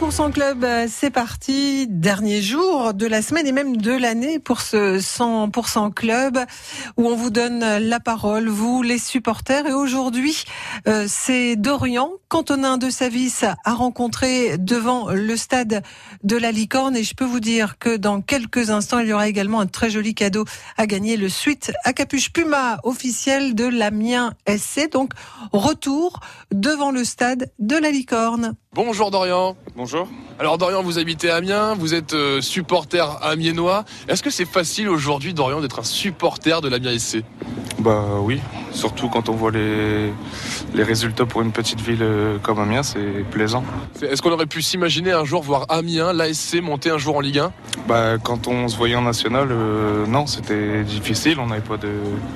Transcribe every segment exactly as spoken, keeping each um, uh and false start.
pour cent Club, c'est parti. Dernier jour de la semaine et même de l'année pour ce cent pour cent Club où on vous donne la parole, vous les supporters. Et aujourd'hui, euh, c'est Dorian, cantonin de Savis, à rencontrer devant le stade de la Licorne. Et je peux vous dire que dans quelques instants, il y aura également un très joli cadeau à gagner, le suite à capuche Puma officiel de l'Amiens S C. Donc, retour devant le stade de la Licorne. Bonjour Dorian. Bonjour. Alors Dorian, vous habitez Amiens, vous êtes euh, supporter amiénois. Est-ce que c'est facile aujourd'hui, Dorian, d'être un supporter de l'Amiens S C ? Bah oui, surtout quand on voit les, les résultats pour une petite ville comme Amiens, c'est plaisant. Est-ce qu'on aurait pu s'imaginer un jour voir Amiens, l'A S C, monter un jour en Ligue un ? Bah quand on se voyait en national, euh, non, c'était difficile, on n'avait pas de...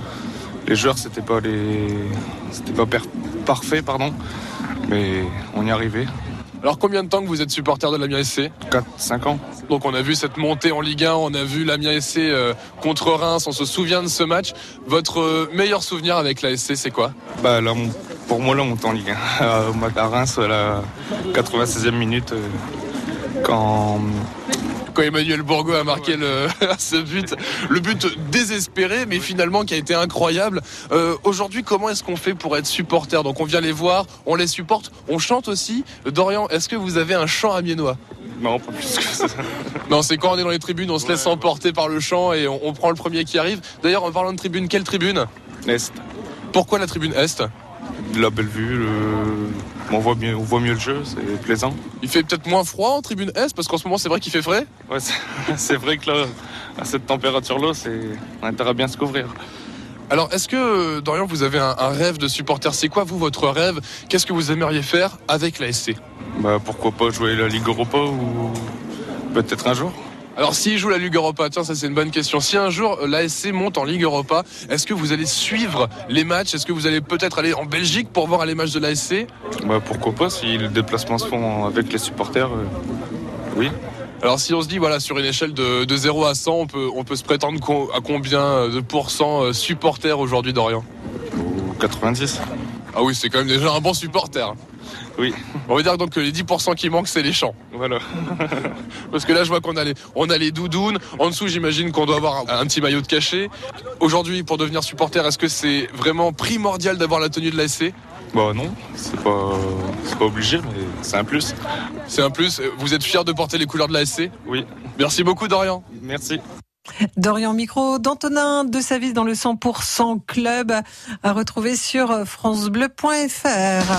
Les joueurs, c'était pas les... C'était pas per... parfait, pardon, mais on y arrivait. Alors combien de temps que vous êtes supporter de l'Amiens S C ? quatre cinq ans. Donc on a vu cette montée en Ligue un, on a vu l'Amiens S C euh, contre Reims, on se souvient de ce match. Votre euh, meilleur souvenir avec l'A S C, c'est quoi ? Bah là, pour moi, là, on monte en Ligue un. À Reims, à la quatre-vingt-seizième minute, euh, quand... Quand Emmanuel Bourgo a marqué le, ce but, le but désespéré, mais finalement qui a été incroyable. Euh, aujourd'hui, comment est-ce qu'on fait pour être supporter ? Donc on vient les voir, on les supporte, on chante aussi. Dorian, est-ce que vous avez un chant amiénois ? Non, pas plus que ça. Non, c'est quand on est dans les tribunes, on se laisse emporter par le chant et on, on prend le premier qui arrive. D'ailleurs, en parlant de tribune, quelle tribune ? Est. Pourquoi la tribune Est ? La belle vue, le... on, voit mieux, on voit mieux le jeu, c'est plaisant. Il fait peut-être moins froid en tribune Est, parce qu'en ce moment c'est vrai qu'il fait frais. Ouais, c'est, c'est vrai que là, à cette température-là, c'est... on a intérêt à bien se couvrir. Alors, est-ce que, Dorian, vous avez un, un rêve de supporter ? C'est quoi, vous, votre rêve ? Qu'est-ce que vous aimeriez faire avec l'A S C ? Bah, pourquoi pas jouer la Ligue Europa ou peut-être un jour ? Alors, s'il joue la Ligue Europa, tiens, ça c'est une bonne question. Si un jour l'A S C monte en Ligue Europa, est-ce que vous allez suivre les matchs ? Est-ce que vous allez peut-être aller en Belgique pour voir les matchs de l'A S C ? Bah, pourquoi pas, si les déplacements se font avec les supporters, euh, oui. Alors si on se dit, voilà, sur une échelle de, de zéro à cent, on peut, on peut se prétendre co- à combien de pourcents supporters aujourd'hui, Dorian ? quatre-vingt-dix. Ah oui, c'est quand même déjà un bon supporter. Oui. On va dire donc que les dix pour cent qui manquent, c'est les chants. Voilà. Parce que là, je vois qu'on a les, on a les doudounes. En dessous, j'imagine qu'on doit avoir un, un petit maillot de cachet. Aujourd'hui, pour devenir supporter, est-ce que c'est vraiment primordial d'avoir la tenue de l'A S C ? Bah non, c'est pas, c'est pas obligé, mais c'est un plus. C'est un plus. Vous êtes fier de porter les couleurs de l'A S C ? Oui. Merci beaucoup, Dorian. Merci. Dorian Micro d'Antonin de Savis dans le cent pour cent Club à retrouver sur francebleu point f r.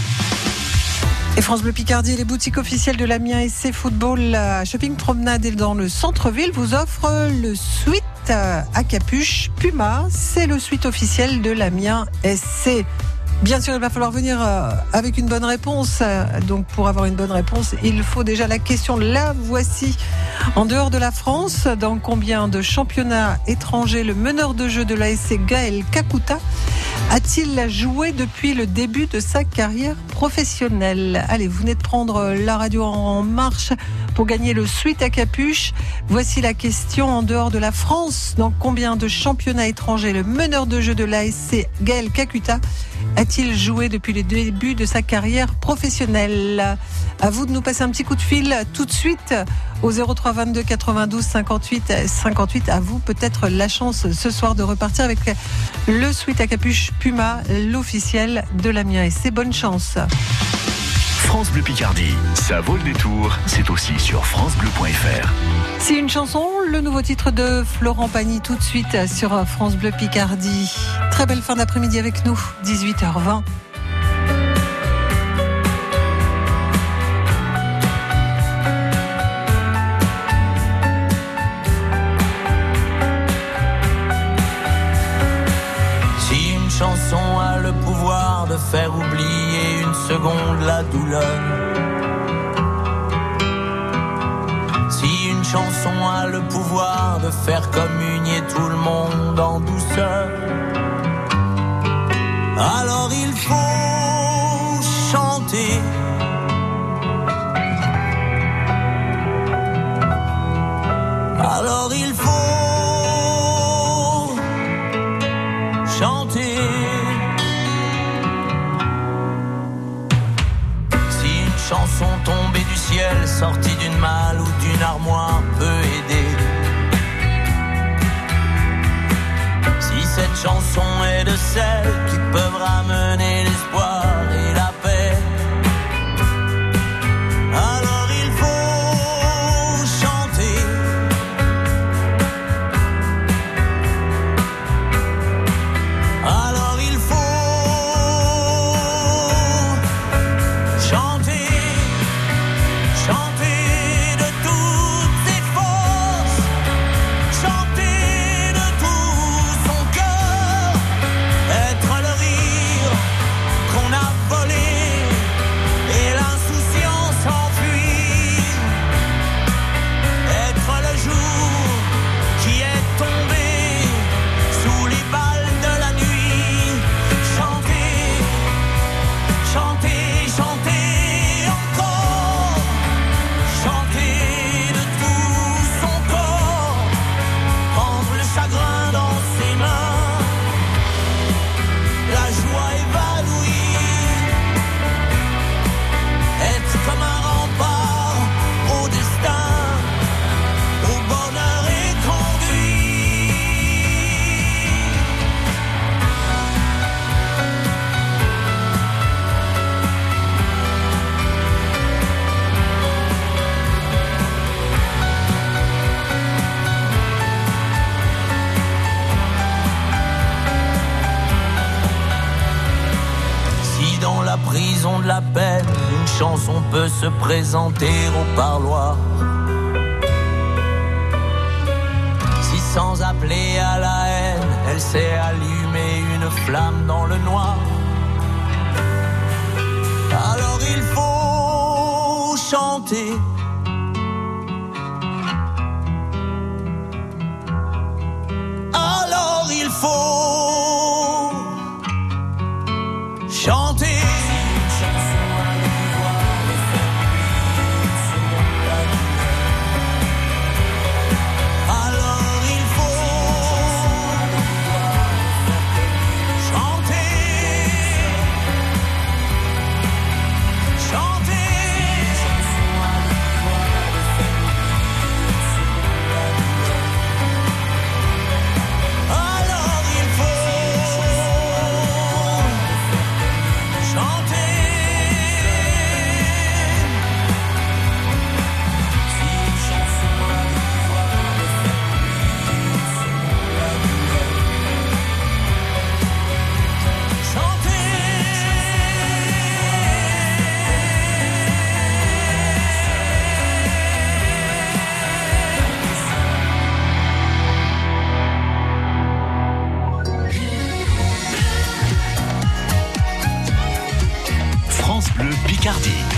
Et France Bleu Picardie et les boutiques officielles de l'Amiens S C Football, la Shopping Promenade et dans le centre-ville vous offrent le suite à capuche Puma. C'est le suite officiel de l'Amiens S C. Bien sûr, il va falloir venir avec une bonne réponse. Donc, pour avoir une bonne réponse, il faut déjà la question. La voici. En dehors de la France, dans combien de championnats étrangers le meneur de jeu de l'A S C Gaël Kakuta a-t-il joué depuis le début de sa carrière professionnelle ? Allez, vous venez de prendre la radio en marche pour gagner le suite à capuche. Voici la question. En dehors de la France, dans combien de championnats étrangers le meneur de jeu de l'A S C Gaël Kakuta a-t-il joué depuis le début de sa carrière professionnelle ? À vous de nous passer un petit coup de fil tout de suite au zéro trois vingt-deux quatre-vingt-douze cinquante-huit cinquante-huit. À vous peut-être la chance ce soir de repartir avec le suite à capuche Puma, l'officiel de l'Amiens S C. Bonne chance. France Bleu Picardie, ça vaut le détour, c'est aussi sur francebleu point f r. C'est une chanson, le nouveau titre de Florent Pagny tout de suite sur France Bleu Picardie. Très belle fin d'après-midi avec nous, dix-huit heures vingt. Si une chanson a le pouvoir de faire oublier une seconde la douleur, si une chanson a le pouvoir de faire communier tout le monde en douceur, alors il faut chanter. Alors il faut chanter. Si une chanson tombait du ciel, sorti d'une malle ou d'une armoire peut aider. Si cette chanson est de celles qui peuvent ramener l'espoir et la paix, alors il faut chanter. Alors il faut chanter. Chanter de toutes ses forces, chanter de tout son cœur, être le rire qu'on a volé et l'insouciance enfuie, être le jour qui est tombé sous les balles de la nuit, chanter, chanter, chanter encore. Chanter de tout son corps, prendre le chagrin dans ses mains, la joie évanouie, être comme un rempart au destin, au bonheur éconduit. Si dans la prison de la peine, une chanson peut se présenter au parloir, si sans appeler à la haine, elle sait allumer une flamme dans le noir, alors il faut chanter. Alors il faut chanter. Alors il faut chanter. Chanter. Alors il faut chanter. France Bleu Picardie.